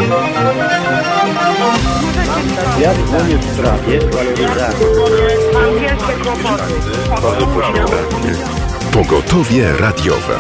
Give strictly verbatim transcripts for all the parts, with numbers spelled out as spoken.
Ja dzwonię w sprawie waloryzacji. Pogotowie radiowe.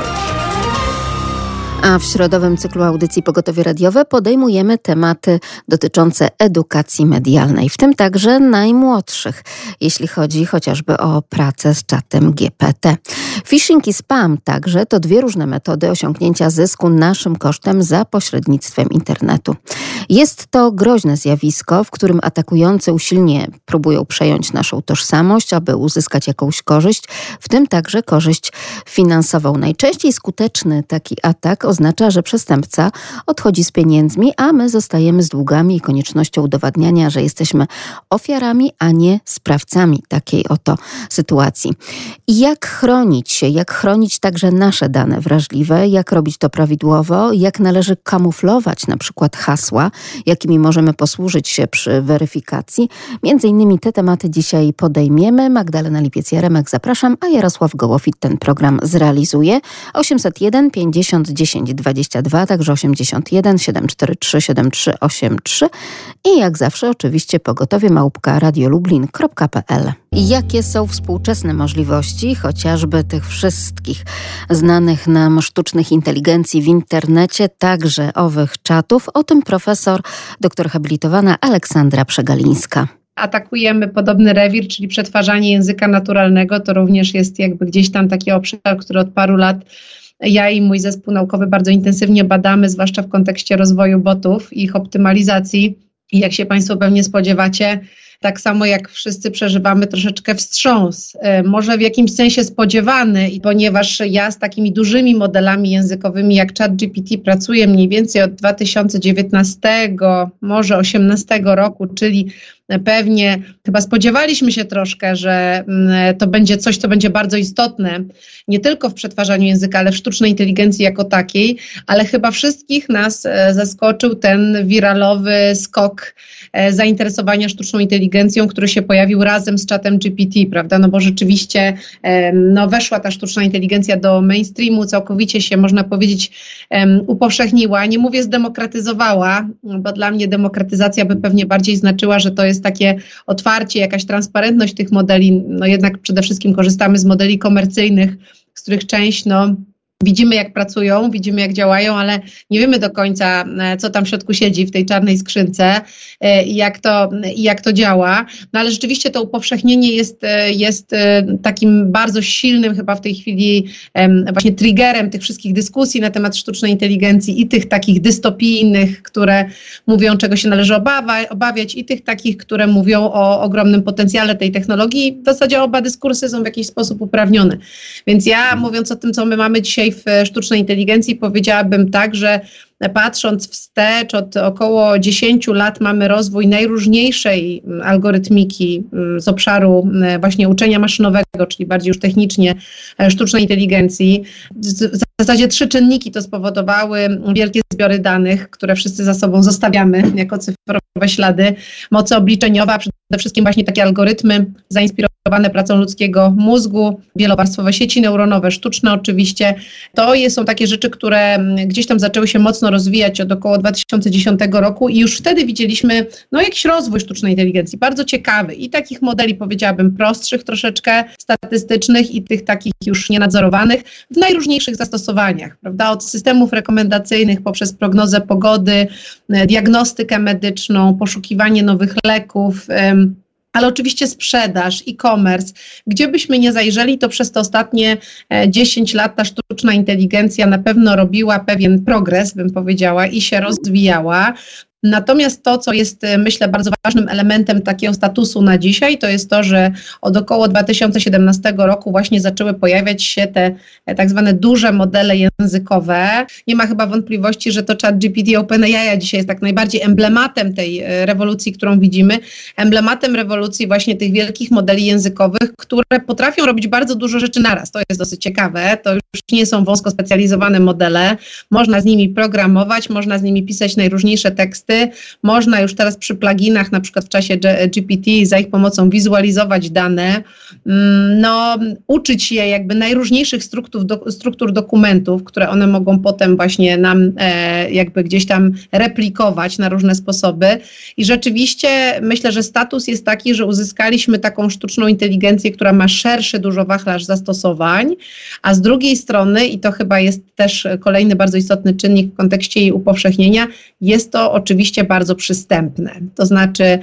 A w środowym cyklu audycji Pogotowie Radiowe podejmujemy tematy dotyczące edukacji medialnej, w tym także najmłodszych, jeśli chodzi chociażby o pracę z czatem G P T. Phishing i spam także to dwie różne metody osiągnięcia zysku naszym kosztem za pośrednictwem internetu. Jest to groźne zjawisko, w którym atakujący usilnie próbują przejąć naszą tożsamość, aby uzyskać jakąś korzyść, w tym także korzyść finansową. Najczęściej skuteczny taki atak oznacza, że przestępca odchodzi z pieniędzmi, a my zostajemy z długami i koniecznością udowadniania, że jesteśmy ofiarami, a nie sprawcami takiej oto sytuacji. I jak chronić się, jak chronić także nasze dane wrażliwe, jak robić to prawidłowo, jak należy kamuflować na przykład hasła, jakimi możemy posłużyć się przy weryfikacji. Między innymi te tematy dzisiaj podejmiemy. Magdalena Lipiec-Jaremek, zapraszam, a Jarosław Gołofit ten program zrealizuje. osiemset jeden pięćdziesiąt dziesięć dwadzieścia dwa, także osiemdziesiąt jeden siedemset czterdzieści trzy siedemdziesiąt trzy osiemdziesiąt trzy i jak zawsze oczywiście pogotowie małpka radiolublin kropka p l. Jakie są współczesne możliwości chociażby tych wszystkich znanych nam sztucznych inteligencji w internecie, także owych czatów? O tym profesor, doktor habilitowana Aleksandra Przegalińska. Atakujemy podobny rewir, czyli przetwarzanie języka naturalnego. To również jest jakby gdzieś tam taki obszar, który od paru lat ja i mój zespół naukowy bardzo intensywnie badamy, zwłaszcza w kontekście rozwoju botów i ich optymalizacji. I jak się Państwo pewnie spodziewacie, tak samo jak wszyscy przeżywamy troszeczkę wstrząs, może w jakimś sensie spodziewany, ponieważ ja z takimi dużymi modelami językowymi jak ChatGPT pracuję mniej więcej od dwa tysiące dziewiętnastego, może osiemnastego roku, czyli pewnie chyba spodziewaliśmy się troszkę, że to będzie coś, co będzie bardzo istotne, nie tylko w przetwarzaniu języka, ale w sztucznej inteligencji jako takiej, ale chyba wszystkich nas zaskoczył ten wiralowy skok zainteresowania sztuczną inteligencją, który się pojawił razem z czatem G P T, prawda, no bo rzeczywiście no, weszła ta sztuczna inteligencja do mainstreamu, całkowicie się, można powiedzieć, upowszechniła, nie mówię zdemokratyzowała, bo dla mnie demokratyzacja by pewnie bardziej znaczyła, że to jest takie otwarcie, jakaś transparentność tych modeli, no jednak przede wszystkim korzystamy z modeli komercyjnych, z których część, no widzimy jak pracują, widzimy jak działają, ale nie wiemy do końca, co tam w środku siedzi w tej czarnej skrzynce i jak to, jak to działa. No ale rzeczywiście to upowszechnienie jest, jest takim bardzo silnym chyba w tej chwili właśnie triggerem tych wszystkich dyskusji na temat sztucznej inteligencji i tych takich dystopijnych, które mówią, czego się należy obawa, obawiać i tych takich, które mówią o ogromnym potencjale tej technologii. W zasadzie oba dyskursy są w jakiś sposób uprawnione. Więc ja mówiąc o tym, co my mamy dzisiaj w sztucznej inteligencji, powiedziałabym tak, że patrząc wstecz, od około dziesięciu lat mamy rozwój najróżniejszej algorytmiki z obszaru właśnie uczenia maszynowego, czyli bardziej już technicznie sztucznej inteligencji. W zasadzie trzy czynniki to spowodowały: wielkie zbiory danych, które wszyscy za sobą zostawiamy jako cyfrowe ślady, moc obliczeniowa, przede wszystkim właśnie takie algorytmy zainspirowane pracą ludzkiego mózgu, wielowarstwowe sieci neuronowe, sztuczne oczywiście. To są takie rzeczy, które gdzieś tam zaczęły się mocno rozwijać od około dwa tysiące dziesiątego roku i już wtedy widzieliśmy no jakiś rozwój sztucznej inteligencji, bardzo ciekawy i takich modeli, powiedziałabym, prostszych troszeczkę, statystycznych i tych takich już nienadzorowanych w najróżniejszych zastosowaniach, prawda, od systemów rekomendacyjnych poprzez prognozę pogody, diagnostykę medyczną, poszukiwanie nowych leków, ale oczywiście sprzedaż, e-commerce, gdzie byśmy nie zajrzeli, to przez te ostatnie dziesięć lat ta sztuczna inteligencja na pewno robiła pewien progres, bym powiedziała, i się rozwijała. Natomiast to, co jest, myślę, bardzo ważnym elementem takiego statusu na dzisiaj, to jest to, że od około dwa tysiące siedemnastego roku właśnie zaczęły pojawiać się te tak zwane duże modele językowe. Nie ma chyba wątpliwości, że to ChatGPT OpenAI dzisiaj jest tak najbardziej emblematem tej rewolucji, którą widzimy, emblematem rewolucji właśnie tych wielkich modeli językowych, które potrafią robić bardzo dużo rzeczy naraz. To jest dosyć ciekawe, to już nie są wąsko specjalizowane modele, można z nimi programować, można z nimi pisać najróżniejsze teksty, efekty. Można już teraz przy pluginach, na przykład w czasie G P T, za ich pomocą wizualizować dane, no, uczyć je jakby najróżniejszych struktur, do, struktur dokumentów, które one mogą potem właśnie nam e, jakby gdzieś tam replikować na różne sposoby. I rzeczywiście myślę, że status jest taki, że uzyskaliśmy taką sztuczną inteligencję, która ma szerszy dużo wachlarz zastosowań, a z drugiej strony, i to chyba jest też kolejny bardzo istotny czynnik w kontekście jej upowszechnienia, jest to oczywiście bardzo przystępne. To znaczy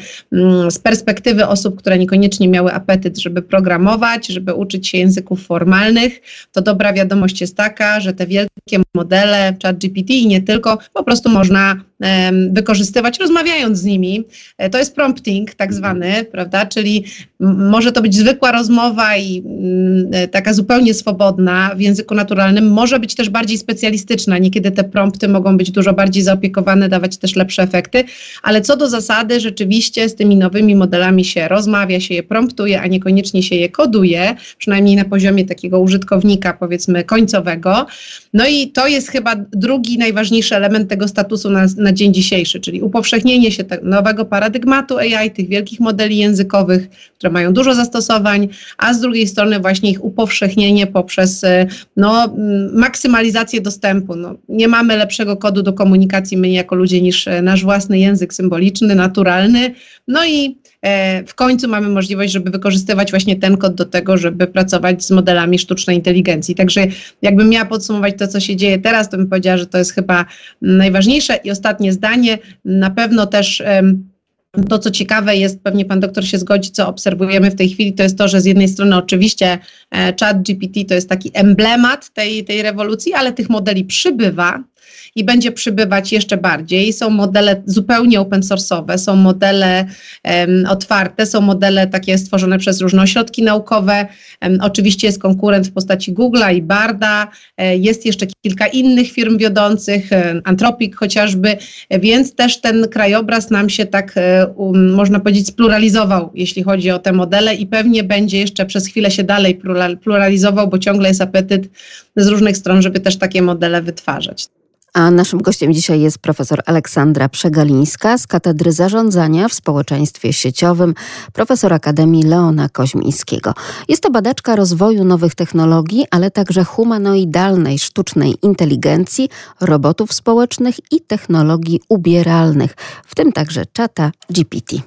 z perspektywy osób, które niekoniecznie miały apetyt, żeby programować, żeby uczyć się języków formalnych, to dobra wiadomość jest taka, że te wielkie modele, ChatGPT i nie tylko, po prostu można um, wykorzystywać, rozmawiając z nimi. To jest prompting tak zwany, prawda, czyli m- może to być zwykła rozmowa i m, taka zupełnie swobodna w języku naturalnym, może być też bardziej specjalistyczna, niekiedy te prompty mogą być dużo bardziej zaopiekowane, dawać też lepsze efekty, ale co do zasady rzeczywiście z tymi nowymi modelami się rozmawia, się je promptuje, a niekoniecznie się je koduje, przynajmniej na poziomie takiego użytkownika, powiedzmy, końcowego. No i to jest chyba drugi najważniejszy element tego statusu na, na dzień dzisiejszy, czyli upowszechnienie się te, nowego paradygmatu A I, tych wielkich modeli językowych, które mają dużo zastosowań, a z drugiej strony właśnie ich upowszechnienie poprzez no, maksymalizację dostępu. No, nie mamy lepszego kodu do komunikacji my jako ludzie niż nasz własny język symboliczny, naturalny. No i e, w końcu mamy możliwość, żeby wykorzystywać właśnie ten kod do tego, żeby pracować z modelami sztucznej inteligencji. Także jakbym miała podsumować to, co się dzieje teraz, to bym powiedziała, że to jest chyba najważniejsze. I ostatnie zdanie, na pewno też em, to, co ciekawe jest, pewnie pan doktor się zgodzi, co obserwujemy w tej chwili, to jest to, że z jednej strony oczywiście e, ChatGPT to jest taki emblemat tej, tej rewolucji, ale tych modeli przybywa i będzie przybywać jeszcze bardziej. Są modele zupełnie open source'owe, są modele um, otwarte, są modele takie stworzone przez różne ośrodki naukowe. Um, oczywiście jest konkurent w postaci Google'a i Barda, e, jest jeszcze kilka innych firm wiodących, e, Anthropic chociażby, e, więc też ten krajobraz nam się tak, e, um, można powiedzieć, spluralizował, jeśli chodzi o te modele i pewnie będzie jeszcze przez chwilę się dalej plural, pluralizował, bo ciągle jest apetyt z różnych stron, żeby też takie modele wytwarzać. A naszym gościem dzisiaj jest profesor Aleksandra Przegalińska z Katedry Zarządzania w Społeczeństwie Sieciowym, profesor Akademii Leona Koźmińskiego. Jest to badaczka rozwoju nowych technologii, ale także humanoidalnej sztucznej inteligencji, robotów społecznych i technologii ubieralnych, w tym także czata G P T.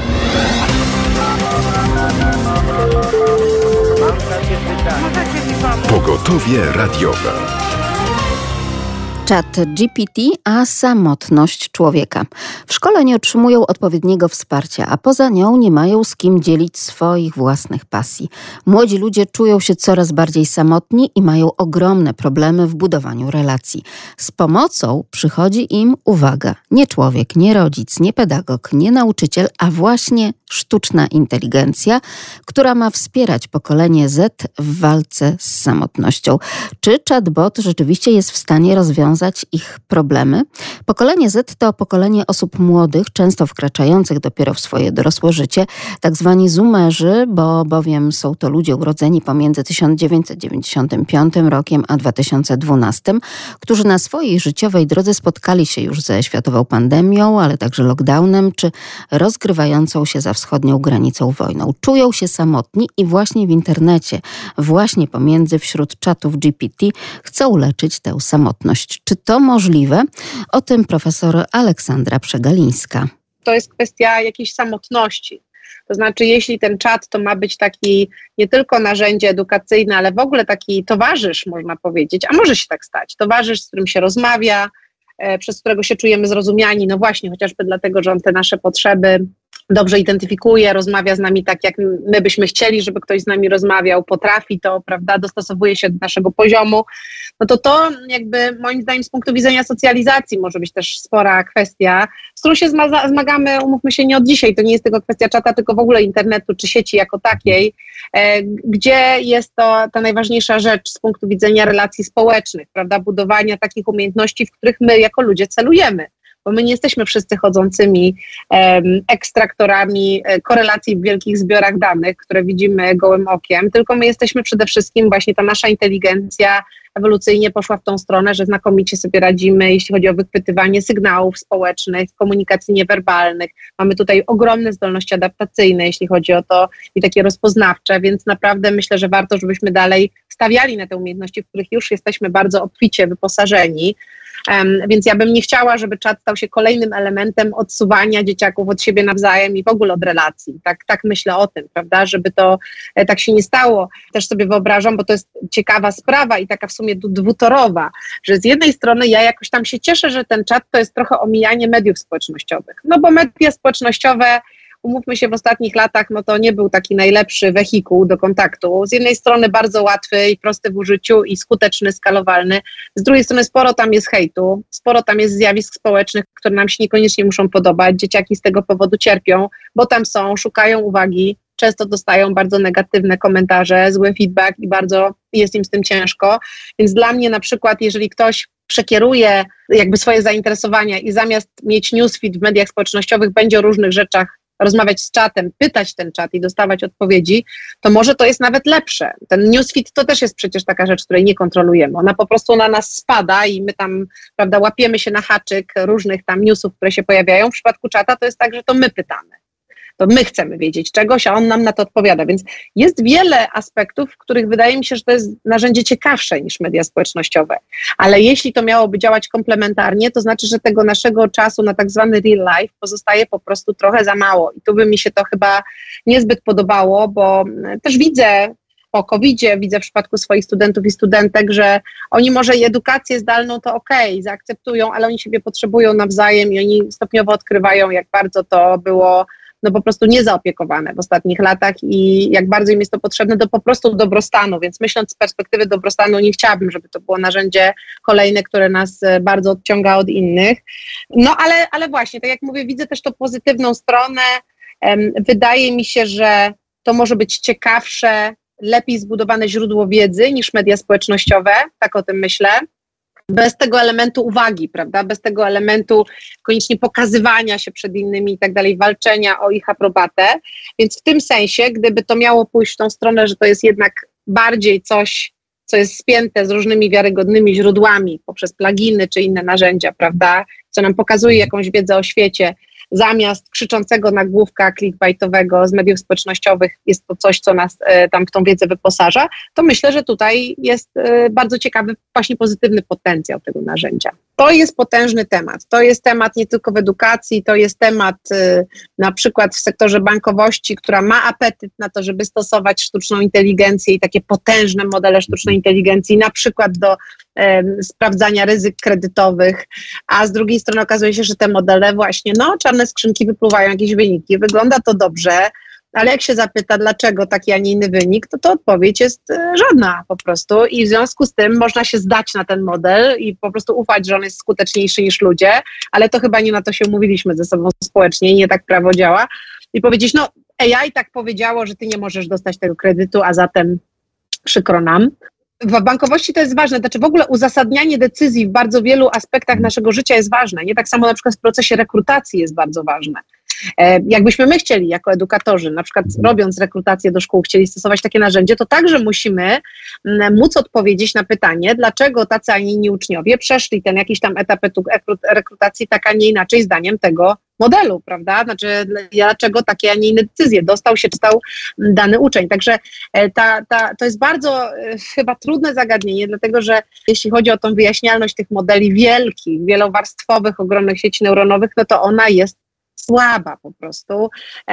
Pogotowie radiowe. Czat G P T, a samotność człowieka. W szkole nie otrzymują odpowiedniego wsparcia, a poza nią nie mają z kim dzielić swoich własnych pasji. Młodzi ludzie czują się coraz bardziej samotni i mają ogromne problemy w budowaniu relacji. Z pomocą przychodzi im, uwaga, nie człowiek, nie rodzic, nie pedagog, nie nauczyciel, a właśnie sztuczna inteligencja, która ma wspierać pokolenie Z w walce z samotnością. Czy chatbot rzeczywiście jest w stanie rozwiązać ich problemy? Pokolenie Z to pokolenie osób młodych, często wkraczających dopiero w swoje dorosłe życie, tak zwani zoomerzy, bo bowiem są to ludzie urodzeni pomiędzy tysiąc dziewięćset dziewięćdziesiątym piątym rokiem a dwa tysiące dwunastym, którzy na swojej życiowej drodze spotkali się już ze światową pandemią, ale także lockdownem, czy rozgrywającą się za wschodnią granicą wojną. Czują się samotni i właśnie w internecie, właśnie pomiędzy wśród czatów G P T chcą leczyć tę samotność. Czy to możliwe? O tym profesor Aleksandra Przegalińska. To jest kwestia jakiejś samotności. To znaczy, jeśli ten czat to ma być taki nie tylko narzędzie edukacyjne, ale w ogóle taki towarzysz, można powiedzieć, a może się tak stać, towarzysz, z którym się rozmawia, e, przez którego się czujemy zrozumiani, no właśnie, chociażby dlatego, że on te nasze potrzeby dobrze identyfikuje, rozmawia z nami tak, jak my byśmy chcieli, żeby ktoś z nami rozmawiał, potrafi to, prawda, dostosowuje się do naszego poziomu, no to to jakby moim zdaniem z punktu widzenia socjalizacji może być też spora kwestia, z którą się zma- zmagamy, umówmy się, nie od dzisiaj, to nie jest tylko kwestia czata, tylko w ogóle internetu czy sieci jako takiej, e, gdzie jest to ta najważniejsza rzecz z punktu widzenia relacji społecznych, prawda, budowania takich umiejętności, w których my jako ludzie celujemy. bo my nie jesteśmy wszyscy chodzącymi um, ekstraktorami e, korelacji w wielkich zbiorach danych, które widzimy gołym okiem, tylko my jesteśmy przede wszystkim, właśnie ta nasza inteligencja ewolucyjnie poszła w tą stronę, że znakomicie sobie radzimy, jeśli chodzi o wychwytywanie sygnałów społecznych, komunikacji niewerbalnych. Mamy tutaj ogromne zdolności adaptacyjne, jeśli chodzi o to i takie rozpoznawcze, więc naprawdę myślę, że warto, żebyśmy dalej stawiali na te umiejętności, w których już jesteśmy bardzo obficie wyposażeni. Um, więc ja bym nie chciała, żeby czat stał się kolejnym elementem odsuwania dzieciaków od siebie nawzajem i w ogóle od relacji. Tak, tak myślę o tym, prawda, żeby to e, tak się nie stało. Też sobie wyobrażam, bo to jest ciekawa sprawa i taka w sumie dwutorowa, że z jednej strony ja jakoś tam się cieszę, że ten czat to jest trochę omijanie mediów społecznościowych. No bo media społecznościowe, umówmy się, w ostatnich latach, no to nie był taki najlepszy wehikuł do kontaktu. Z jednej strony bardzo łatwy i prosty w użyciu i skuteczny, skalowalny. Z drugiej strony sporo tam jest hejtu, sporo tam jest zjawisk społecznych, które nam się niekoniecznie muszą podobać. Dzieciaki z tego powodu cierpią, bo tam są, szukają uwagi, często dostają bardzo negatywne komentarze, zły feedback i bardzo jest im z tym ciężko. Więc dla mnie na przykład, jeżeli ktoś przekieruje jakby swoje zainteresowania i zamiast mieć newsfeed w mediach społecznościowych będzie o różnych rzeczach rozmawiać z czatem, pytać ten czat i dostawać odpowiedzi, to może to jest nawet lepsze. Ten newsfeed to też jest przecież taka rzecz, której nie kontrolujemy. Ona po prostu na nas spada i my tam, prawda, łapiemy się na haczyk różnych tam newsów, które się pojawiają. W przypadku czata to jest tak, że to my pytamy. To my chcemy wiedzieć czegoś, a on nam na to odpowiada. Więc jest wiele aspektów, w których wydaje mi się, że to jest narzędzie ciekawsze niż media społecznościowe. Ale jeśli to miałoby działać komplementarnie, to znaczy, że tego naszego czasu na tak zwany real life pozostaje po prostu trochę za mało. I tu by mi się to chyba niezbyt podobało, bo też widzę po kowidzie, widzę w przypadku swoich studentów i studentek, że oni może i edukację zdalną to okej, okay, zaakceptują, ale oni siebie potrzebują nawzajem i oni stopniowo odkrywają, jak bardzo to było no po prostu niezaopiekowane w ostatnich latach i jak bardzo im jest to potrzebne do po prostu dobrostanu, więc myśląc z perspektywy dobrostanu nie chciałabym, żeby to było narzędzie kolejne, które nas bardzo odciąga od innych. No ale, ale właśnie, tak jak mówię, widzę też tą pozytywną stronę. Wydaje mi się, że to może być ciekawsze, lepiej zbudowane źródło wiedzy niż media społecznościowe, tak o tym myślę. Bez tego elementu uwagi, prawda, bez tego elementu koniecznie pokazywania się przed innymi i tak dalej, walczenia o ich aprobatę, więc w tym sensie, gdyby to miało pójść w tą stronę, że to jest jednak bardziej coś, co jest spięte z różnymi wiarygodnymi źródłami poprzez pluginy czy inne narzędzia, prawda, co nam pokazuje jakąś wiedzę o świecie, zamiast krzyczącego nagłówka clickbaitowego z mediów społecznościowych jest to coś, co nas e, tam w tą wiedzę wyposaża, to myślę, że tutaj jest e, bardzo ciekawy, właśnie pozytywny potencjał tego narzędzia. To jest potężny temat. To jest temat nie tylko w edukacji, to jest temat e, na przykład w sektorze bankowości, która ma apetyt na to, żeby stosować sztuczną inteligencję i takie potężne modele sztucznej inteligencji, na przykład do e, sprawdzania ryzyk kredytowych, a z drugiej strony okazuje się, że te modele właśnie, no czarne skrzynki wypływają jakieś wyniki, wygląda to dobrze, ale jak się zapyta, dlaczego taki, a nie inny wynik, to to odpowiedź jest żadna po prostu i w związku z tym można się zdać na ten model i po prostu ufać, że on jest skuteczniejszy niż ludzie, ale to chyba nie na to się umówiliśmy ze sobą społecznie i nie tak prawo działa i powiedzieć, no A I tak powiedziało, że ty nie możesz dostać tego kredytu, a zatem przykro nam. W bankowości to jest ważne, znaczy w ogóle uzasadnianie decyzji w bardzo wielu aspektach naszego życia jest ważne, nie tak samo na przykład w procesie rekrutacji jest bardzo ważne. E, jakbyśmy my chcieli jako edukatorzy, na przykład robiąc rekrutację do szkół, chcieli stosować takie narzędzie, to także musimy m, móc odpowiedzieć na pytanie, dlaczego tacy, a nie inni uczniowie przeszli ten jakiś tam etap rekrutacji tak, a nie inaczej zdaniem tego modelu, prawda? Znaczy, dlaczego takie, a nie inne decyzje dostał się, czytał dany uczeń. Także ta, ta, to jest bardzo e, chyba trudne zagadnienie, dlatego że jeśli chodzi o tą wyjaśnialność tych modeli wielkich, wielowarstwowych, ogromnych sieci neuronowych, no to ona jest słaba po prostu.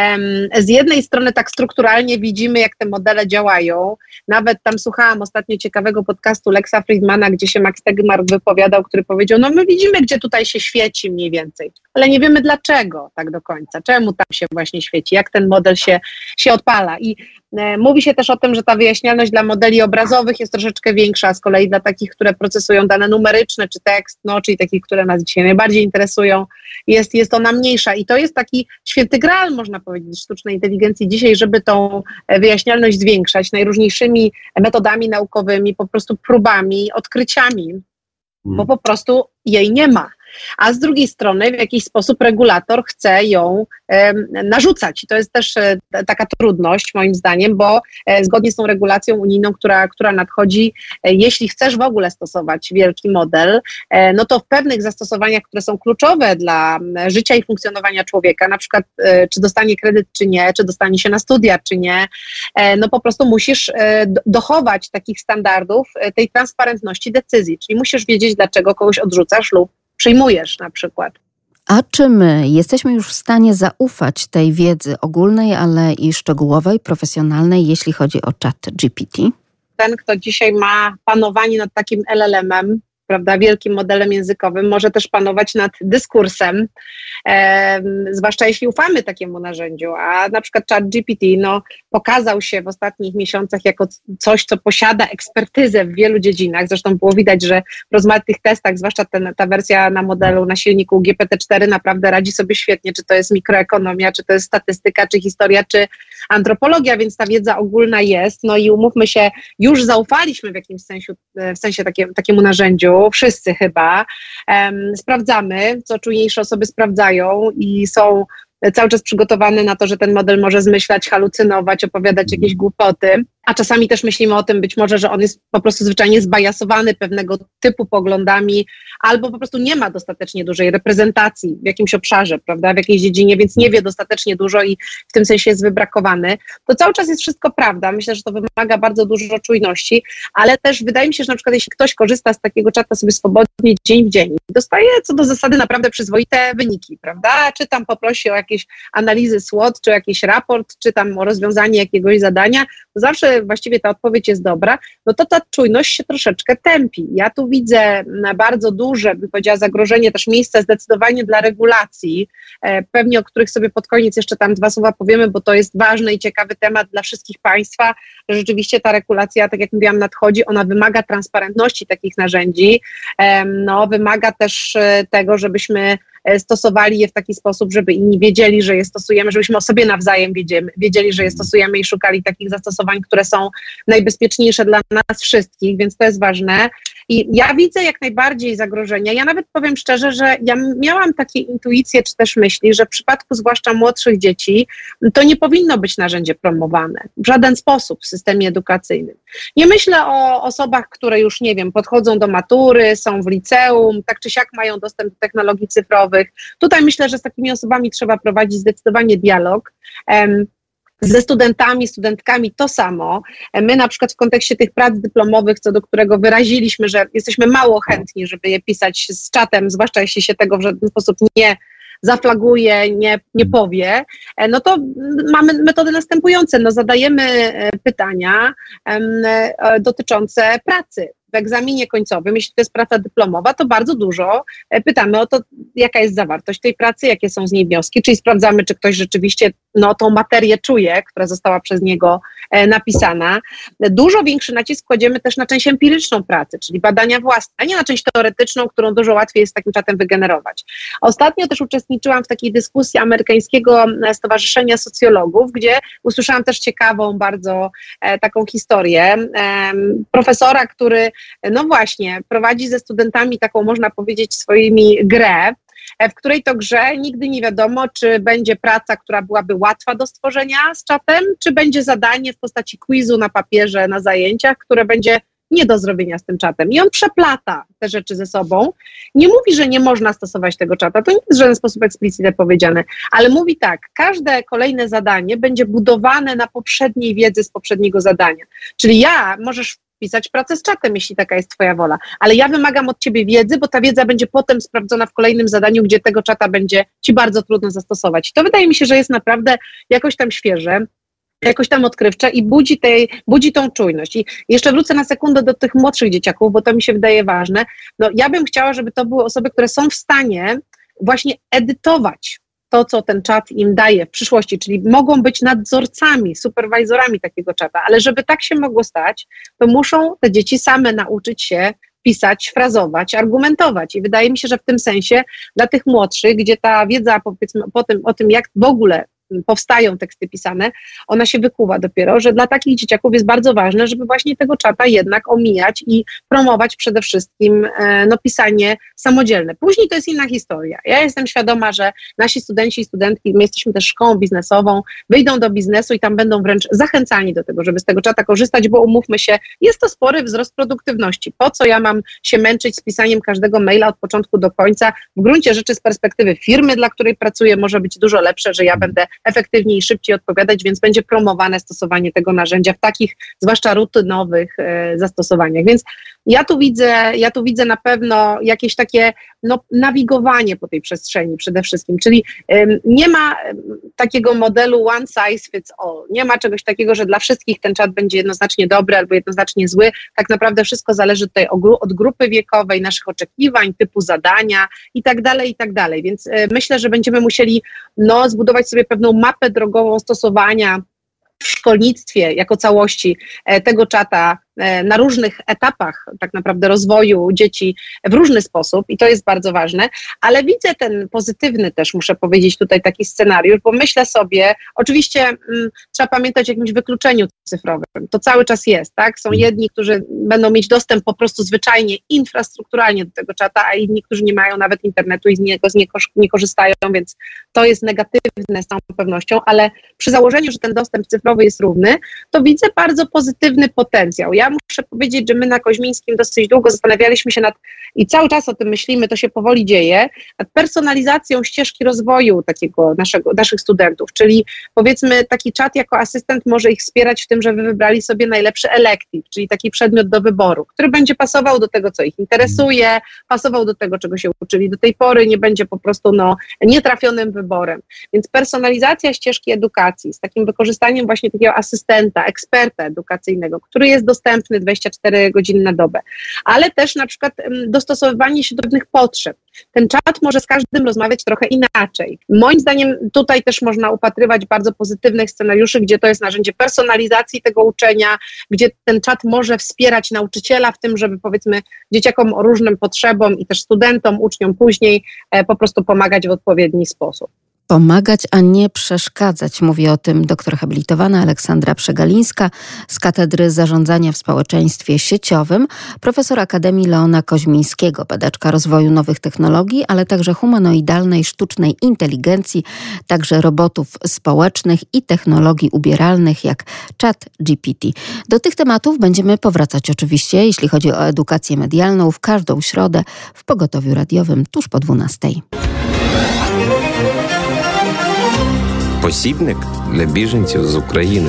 Z jednej strony tak strukturalnie widzimy, jak te modele działają. Nawet tam słuchałam ostatnio ciekawego podcastu Lexa Friedmana, gdzie się Max Tegmark wypowiadał, który powiedział, no my widzimy, gdzie tutaj się świeci mniej więcej, ale nie wiemy dlaczego tak do końca, czemu tam się właśnie świeci, jak ten model się, się odpala. I e, mówi się też o tym, że ta wyjaśnialność dla modeli obrazowych jest troszeczkę większa, z kolei dla takich, które procesują dane numeryczne czy tekst, no czyli takich, które nas dzisiaj najbardziej interesują, jest, jest ona mniejsza. I to jest taki święty graal, można powiedzieć, sztucznej inteligencji dzisiaj, żeby tą wyjaśnialność zwiększać najróżniejszymi metodami naukowymi, po prostu próbami, odkryciami, bo po prostu jej nie ma. a z drugiej strony w jakiś sposób regulator chce ją e, narzucać. I to jest też e, taka trudność moim zdaniem, bo e, zgodnie z tą regulacją unijną, która, która nadchodzi, e, jeśli chcesz w ogóle stosować wielki model, e, no to w pewnych zastosowaniach, które są kluczowe dla e, życia i funkcjonowania człowieka, na przykład e, czy dostanie kredyt, czy nie, czy dostanie się na studia, czy nie, e, no po prostu musisz e, dochować takich standardów e, tej transparentności decyzji, czyli musisz wiedzieć, dlaczego kogoś odrzucasz lub przyjmujesz na przykład. A czy my jesteśmy już w stanie zaufać tej wiedzy ogólnej, ale i szczegółowej, profesjonalnej, jeśli chodzi o czat G P T? Ten, kto dzisiaj ma panowanie nad takim L L M-em, prawda, wielkim modelem językowym, może też panować nad dyskursem, e, zwłaszcza jeśli ufamy takiemu narzędziu, a na przykład ChatGPT no, pokazał się w ostatnich miesiącach jako coś, co posiada ekspertyzę w wielu dziedzinach, zresztą było widać, że w rozmaitych testach, zwłaszcza ten, ta wersja na modelu, na silniku G P T cztery naprawdę radzi sobie świetnie, czy to jest mikroekonomia, czy to jest statystyka, czy historia, czy antropologia, więc ta wiedza ogólna jest, no i umówmy się, już zaufaliśmy w jakimś sensie, w sensie takie, takiemu narzędziu, wszyscy chyba, um, sprawdzamy, co czujniejsze osoby sprawdzają i są cały czas przygotowane na to, że ten model może zmyślać, halucynować, opowiadać jakieś głupoty, a czasami też myślimy o tym być może, że on jest po prostu zwyczajnie zbajasowany pewnego typu poglądami, albo po prostu nie ma dostatecznie dużej reprezentacji w jakimś obszarze, prawda, w jakiejś dziedzinie, więc nie wie dostatecznie dużo i w tym sensie jest wybrakowany. To cały czas jest wszystko prawda, myślę, że to wymaga bardzo dużo czujności, ale też wydaje mi się, że na przykład jeśli ktoś korzysta z takiego czata sobie swobodnie dzień w dzień, dostaje co do zasady naprawdę przyzwoite wyniki, prawda, czy tam poprosi o jakieś analizy SWOT, czy jakiś raport, czy tam o rozwiązanie jakiegoś zadania, to zawsze właściwie ta odpowiedź jest dobra, no to ta czujność się troszeczkę tępi. Ja tu widzę bardzo duże, bym powiedziała, zagrożenie, też miejsce zdecydowanie dla regulacji, pewnie o których sobie pod koniec jeszcze tam dwa słowa powiemy, bo to jest ważny i ciekawy temat dla wszystkich państwa, że rzeczywiście ta regulacja, tak jak mówiłam, nadchodzi, ona wymaga transparentności takich narzędzi, no wymaga też tego, żebyśmy stosowali je w taki sposób, żeby inni wiedzieli, że je stosujemy, żebyśmy o sobie nawzajem wiedzieli, wiedzieli, że je stosujemy i szukali takich zastosowań, które są najbezpieczniejsze dla nas wszystkich, więc to jest ważne. I ja widzę jak najbardziej zagrożenia. Ja nawet powiem szczerze, że ja miałam takie intuicje czy też myśli, że w przypadku zwłaszcza młodszych dzieci to nie powinno być narzędzie promowane w żaden sposób w systemie edukacyjnym. Nie myślę o osobach, które już, nie wiem, podchodzą do matury, są w liceum, tak czy siak mają dostęp do technologii cyfrowych. Tutaj myślę, że z takimi osobami trzeba prowadzić zdecydowanie dialog. Um, Ze studentami, studentkami to samo. My na przykład w kontekście tych prac dyplomowych, co do którego wyraziliśmy, że jesteśmy mało chętni, żeby je pisać z czatem, zwłaszcza jeśli się tego w żaden sposób nie zaflaguje, nie, nie powie, no to mamy metody następujące. No zadajemy pytania um, dotyczące pracy. W egzaminie końcowym, jeśli to jest praca dyplomowa, to bardzo dużo pytamy o to, jaka jest zawartość tej pracy, jakie są z niej wnioski, czyli sprawdzamy, czy ktoś rzeczywiście no, tą materię czuje, która została przez niego e, napisana. Dużo większy nacisk kładziemy też na część empiryczną pracy, czyli badania własne, a nie na część teoretyczną, którą dużo łatwiej jest takim czatem wygenerować. Ostatnio też uczestniczyłam w takiej dyskusji amerykańskiego Stowarzyszenia Socjologów, gdzie usłyszałam też ciekawą bardzo e, taką historię e, profesora, który no właśnie, prowadzi ze studentami taką, można powiedzieć, swoimi grę, w której to grze nigdy nie wiadomo, czy będzie praca, która byłaby łatwa do stworzenia z czatem, czy będzie zadanie w postaci quizu na papierze, na zajęciach, które będzie nie do zrobienia z tym czatem. I on przeplata te rzeczy ze sobą. Nie mówi, że nie można stosować tego czata, to nie jest w żaden sposób eksplicitnie powiedziane, ale mówi tak, każde kolejne zadanie będzie budowane na poprzedniej wiedzy z poprzedniego zadania. Czyli ja, możesz pisać pracę z czatem, jeśli taka jest twoja wola, ale ja wymagam od ciebie wiedzy, bo ta wiedza będzie potem sprawdzona w kolejnym zadaniu, gdzie tego czata będzie ci bardzo trudno zastosować. I to wydaje mi się, że jest naprawdę jakoś tam świeże, jakoś tam odkrywcze i budzi, tej, budzi tą czujność. I jeszcze wrócę na sekundę do tych młodszych dzieciaków, bo to mi się wydaje ważne. No, ja bym chciała, żeby to były osoby, które są w stanie właśnie edytować to, co ten czat im daje w przyszłości, czyli mogą być nadzorcami, superwajzorami takiego czata, ale żeby tak się mogło stać, to muszą te dzieci same nauczyć się pisać, frazować, argumentować i wydaje mi się, że w tym sensie dla tych młodszych, gdzie ta wiedza powiedzmy po tym, o tym, jak w ogóle powstają teksty pisane, ona się wykuwa dopiero, że dla takich dzieciaków jest bardzo ważne, żeby właśnie tego czata jednak omijać i promować przede wszystkim no, pisanie samodzielne. Później to jest inna historia. Ja jestem świadoma, że nasi studenci i studentki, my jesteśmy też szkołą biznesową, wyjdą do biznesu i tam będą wręcz zachęcani do tego, żeby z tego czata korzystać, bo umówmy się, jest to spory wzrost produktywności. Po co ja mam się męczyć z pisaniem każdego maila od początku do końca? W gruncie rzeczy z perspektywy firmy, dla której pracuję, może być dużo lepsze, że ja będę efektywniej i szybciej odpowiadać, więc będzie promowane stosowanie tego narzędzia w takich, zwłaszcza rutynowych e, zastosowaniach. Więc ja tu widzę, ja tu widzę na pewno jakieś takie no, nawigowanie po tej przestrzeni przede wszystkim, czyli um, nie ma um, takiego modelu one size fits all, nie ma czegoś takiego, że dla wszystkich ten czat będzie jednoznacznie dobry albo jednoznacznie zły, tak naprawdę wszystko zależy tutaj od grupy wiekowej, naszych oczekiwań, typu zadania i tak dalej, i tak dalej, więc y, myślę, że będziemy musieli no, zbudować sobie pewną mapę drogową stosowania w szkolnictwie jako całości tego czata na różnych etapach tak naprawdę rozwoju dzieci w różny sposób i to jest bardzo ważne, ale widzę ten pozytywny też, muszę powiedzieć tutaj taki scenariusz, bo myślę sobie, oczywiście m, trzeba pamiętać o jakimś wykluczeniu cyfrowym, to cały czas jest, tak, są jedni, którzy będą mieć dostęp po prostu zwyczajnie, infrastrukturalnie do tego czata, a inni, którzy nie mają nawet internetu i z niego nie, nie korzystają, więc to jest negatywne z całą pewnością, ale przy założeniu, że ten dostęp cyfrowy jest równy, to widzę bardzo pozytywny potencjał. Ja muszę powiedzieć, że my na Koźmińskim dosyć długo zastanawialiśmy się nad, i cały czas o tym myślimy, to się powoli dzieje, nad personalizacją ścieżki rozwoju takiego naszego, naszych studentów, czyli powiedzmy taki czat jako asystent może ich wspierać w tym, żeby wybrali sobie najlepszy elective, czyli taki przedmiot do wyboru, który będzie pasował do tego, co ich interesuje, pasował do tego, czego się uczyli do tej pory, nie będzie po prostu no, nietrafionym wyborem. Więc personalizacja ścieżki edukacji z takim wykorzystaniem właśnie takiego asystenta, eksperta edukacyjnego, który jest dostępny dwadzieścia cztery godziny na dobę, ale też na przykład dostosowywanie się do pewnych potrzeb. Ten czat może z każdym rozmawiać trochę inaczej. Moim zdaniem tutaj też można upatrywać bardzo pozytywnych scenariuszy, gdzie to jest narzędzie personalizacji tego uczenia, gdzie ten czat może wspierać nauczyciela w tym, żeby powiedzmy dzieciakom o różnym potrzebom i też studentom, uczniom później e, po prostu pomagać w odpowiedni sposób. Pomagać, a nie przeszkadzać. Mówi o tym doktor habilitowana Aleksandra Przegalińska z Katedry Zarządzania w Społeczeństwie Sieciowym, profesor Akademii Leona Koźmińskiego, badaczka rozwoju nowych technologii, ale także humanoidalnej sztucznej inteligencji, także robotów społecznych i technologii ubieralnych jak ChatGPT. Do tych tematów będziemy powracać oczywiście, jeśli chodzi o edukację medialną, w każdą środę w Pogotowiu Radiowym tuż po dwunastej. Посібник для біженців з України.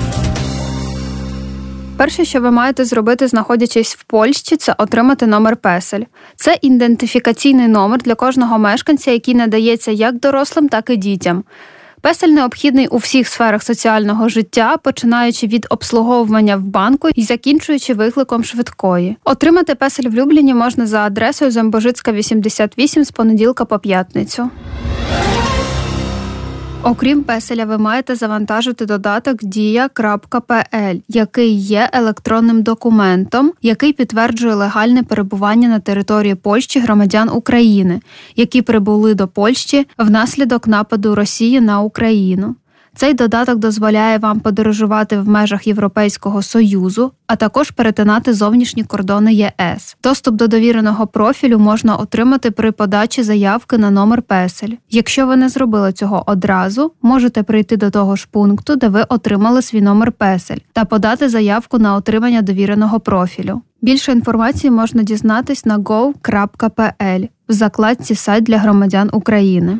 Перше, що ви маєте зробити, знаходячись в Польщі, це отримати номер песель. Це ідентифікаційний номер для кожного мешканця, який надається як дорослим, так і дітям. Песель необхідний у всіх сферах соціального життя, починаючи від обслуговування в банку і закінчуючи викликом швидкої. Отримати песель в Любліні можна за адресою Замбожицька, вісімдесят вісім з понеділка по п'ятницю. Окрім песеля, ви маєте завантажити додаток дія крапка пе ель, який є електронним документом, який підтверджує легальне перебування на території Польщі громадян України, які прибули до Польщі внаслідок нападу Росії на Україну. Цей додаток дозволяє вам подорожувати в межах Європейського Союзу, а також перетинати зовнішні кордони є ес. Доступ до довіреного профілю можна отримати при подачі заявки на номер песель. Якщо ви не зробили цього одразу, можете прийти до того ж пункту, де ви отримали свій номер песель, та подати заявку на отримання довіреного профілю. Більше інформації можна дізнатись на гов крапка пе ель в закладці «Сайт для громадян України».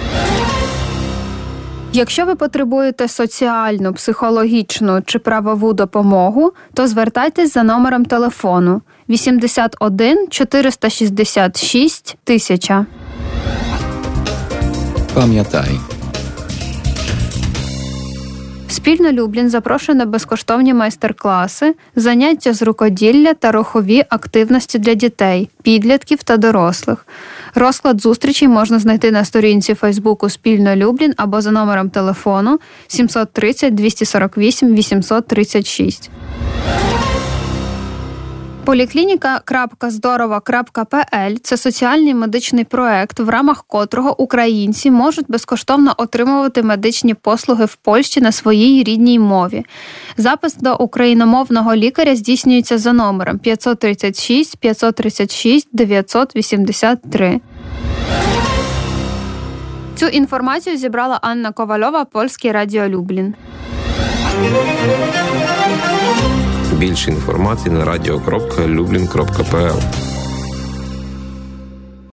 Якщо ви потребуєте соціальну, психологічну чи правову допомогу, то звертайтесь за номером телефону вісімдесят один чотириста шістдесят шість тисяча. Пам'ятай. Спільно Люблін запрошує на безкоштовні майстер-класи, заняття з рукоділля та рухові активності для дітей, підлітків та дорослих. Розклад зустрічей можна знайти на сторінці Фейсбуку «Спільно Люблін» або за номером телефону сімсот тридцять двісті сорок вісім вісімсот тридцять шість. Поліклініка крапка здорова крапка пе ель – це соціальний медичний проект, в рамах котрого українці можуть безкоштовно отримувати медичні послуги в Польщі на своїй рідній мові. Запис до україномовного лікаря здійснюється за номером п'ятсот тридцять шість п'ятсот тридцять шість дев'ятсот вісімдесят три. Цю інформацію зібрала Анна Ковальова, Польське Радіо Люблін. Більше інформації на радіо крапка люблін крапка пе ел.